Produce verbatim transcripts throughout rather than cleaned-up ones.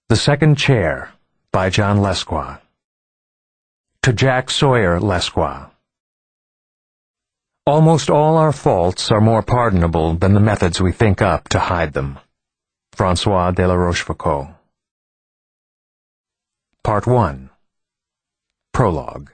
The Second Chair by John Lesqua. To Jack Sawyer Lesqua. Almost all our faults are more pardonable than the methods we think up to hide them. François de la Rochefoucauld. Part one. Prologue.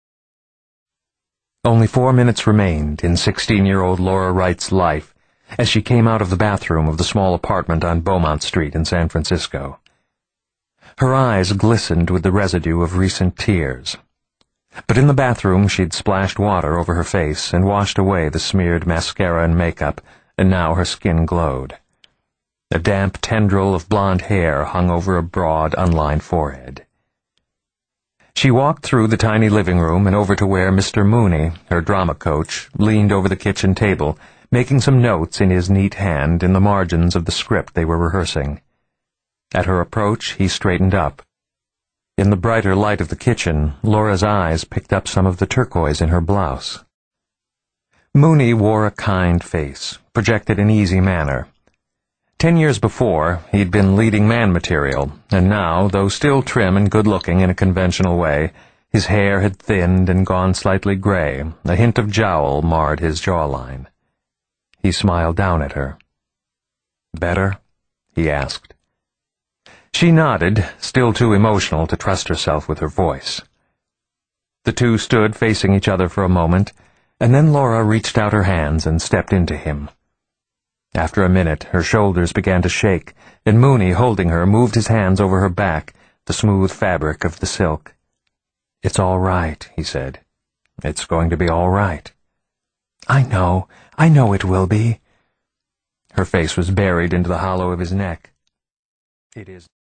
Only four minutes remained in sixteen-year-old Laura Wright's life as she came out of the bathroom of the small apartment on Beaumont Street in San Francisco. Her eyes glistened with the residue of recent tears. But in the bathroom she'd splashed water over her face and washed away the smeared mascara and makeup, and now her skin glowed. A damp tendril of blonde hair hung over a broad, unlined forehead. She walked through the tiny living room and over to where Mister Mooney, her drama coach, leaned over the kitchen table, making some notes in his neat hand in the margins of the script they were rehearsing. At her approach, he straightened up. In the brighter light of the kitchen, Laura's eyes picked up some of the turquoise in her blouse. Mooney wore a kind face, projected an easy manner. Ten years before, he'd been leading man material, and now, though still trim and good-looking in a conventional way, his hair had thinned and gone slightly gray. A hint of jowl marred his jawline. He smiled down at her. "Better?" he asked. She nodded, still too emotional to trust herself with her voice. The two stood facing each other for a moment, and then Laura reached out her hands and stepped into him. After a minute, her shoulders began to shake, and Mooney, holding her, moved his hands over her back, the smooth fabric of the silk. "It's all right," he said. "It's going to be all right." "I know, I know it will be." Her face was buried into the hollow of his neck. "It is."